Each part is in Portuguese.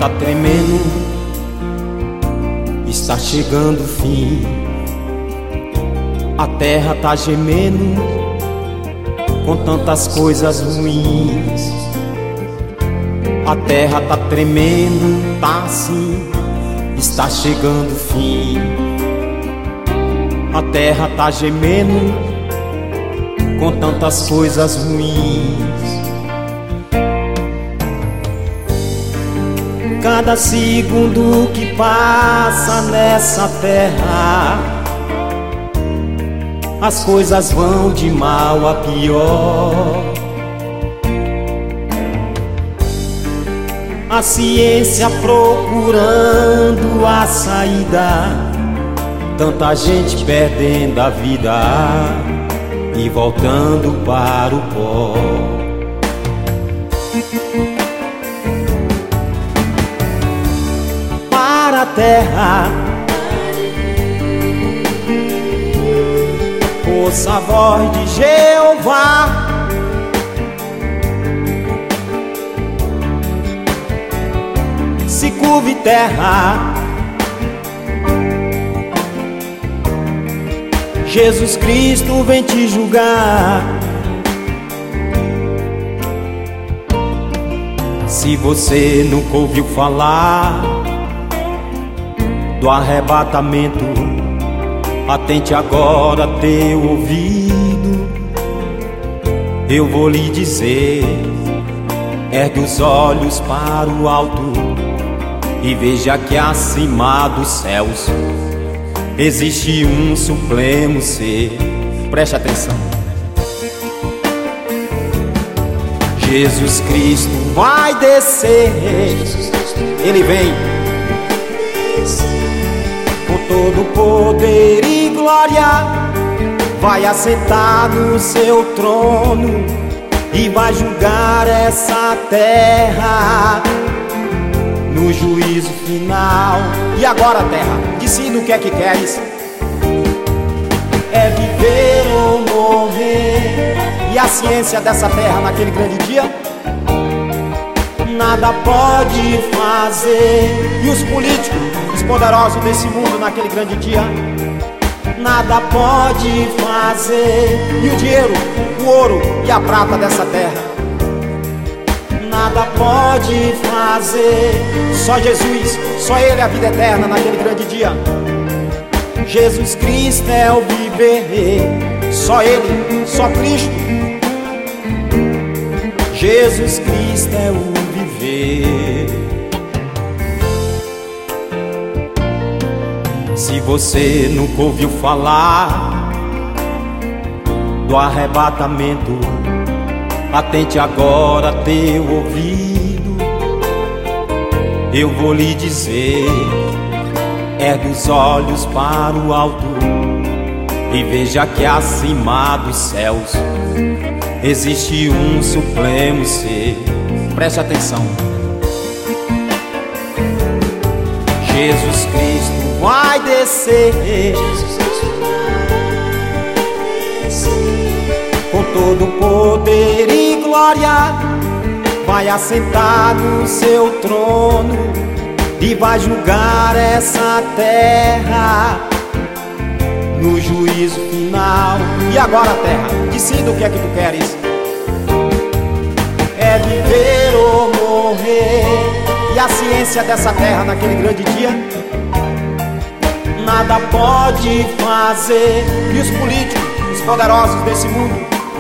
tá tremendo, está chegando o fim. A terra tá gemendo com tantas coisas ruins. A terra tá tremendo, tá assim, está chegando o fim. A terra tá gemendo com tantas coisas ruins. Cada segundo que passa nessa terra, as coisas vão de mal a pior. A ciência procurando a saída, tanta gente perdendo a vida e voltando para o pó. Para a terra, ouça a voz de Jeová. Se curve terra, Jesus Cristo vem te julgar. Se você nunca ouviu falar do arrebatamento, atente agora teu ouvido. Eu vou lhe dizer, ergue os olhos para o alto e veja que acima dos céus existe um supremo ser. Preste atenção. Jesus Cristo vai descer. Ele vem com todo poder e glória, vai assentar no seu trono e vai julgar essa terra no juízo final. E agora, terra, decida o que é que queres. É viver ou morrer. E a ciência dessa terra naquele grande dia nada pode fazer. E os políticos, os poderosos desse mundo naquele grande dia nada pode fazer. E o dinheiro, o ouro e a prata dessa terra nada pode fazer. Só Jesus, só Ele é a vida eterna naquele grande dia. Jesus Cristo é o viver, só Ele, só Cristo. Jesus Cristo é o viver. Se você nunca ouviu falar do arrebatamento, atente agora teu ouvido. Eu vou lhe dizer, ergue os olhos para o alto e veja que acima dos céus existe um supremo ser. Preste atenção. Jesus Cristo vai descer com todo poder e glória, vai assentar no seu trono e vai julgar essa terra no juízo final. E agora, terra, decida o que é que tu queres. É viver ou morrer. E a ciência dessa terra naquele grande dia nada pode fazer. E os políticos, os poderosos desse mundo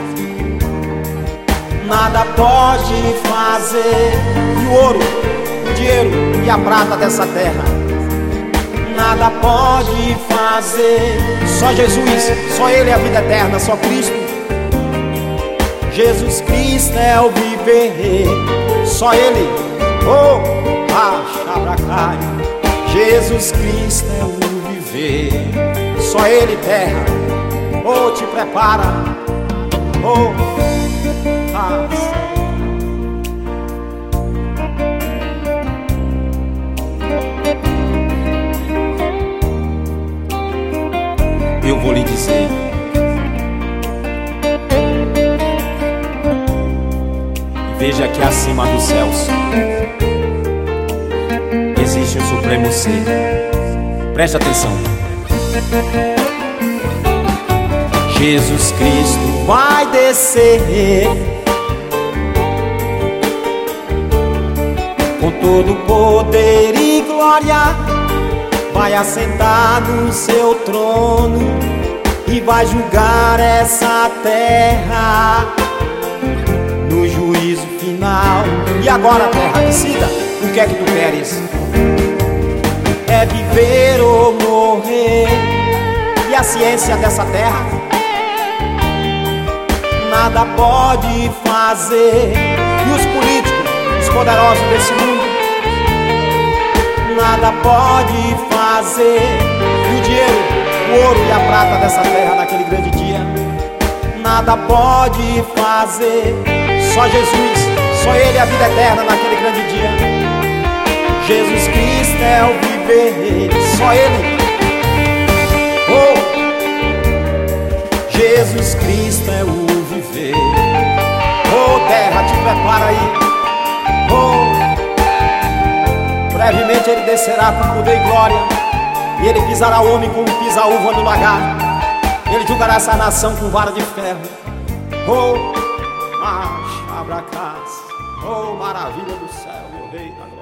nada pode fazer. E o ouro, o dinheiro e a prata dessa terra nada pode fazer. Só Jesus, só Ele é a vida eterna, só Cristo. Jesus Cristo é o viver, só Ele. Oh, Achabracai. Jesus Cristo é o viver, só Ele, terra. Oh, te prepara. Oh, eu vou lhe dizer, veja que acima dos céus existe o Supremo Ser. Preste atenção. Jesus Cristo vai descer com todo poder e glória, vai assentar no seu trono e vai julgar essa terra no juízo final. E agora, terra, decida, o que é que tu queres? É viver ou morrer? E a ciência dessa terra nada pode fazer. E os políticos, os poderosos desse mundo, nada pode fazer. E o dinheiro, o ouro e a prata dessa terra naquele grande dia, nada pode fazer. Só Jesus, só Ele é a vida eterna naquele grande dia. Jesus Cristo é o viver, só Ele. Oh, Jesus Cristo é o viver. Oh, terra, te prepara aí. Oh, brevemente Ele descerá com poder e glória, e Ele pisará o homem como pisa a uva no lagar. Ele julgará essa nação com vara de ferro. Oh, abracás. Oh, maravilha do céu, meu rei.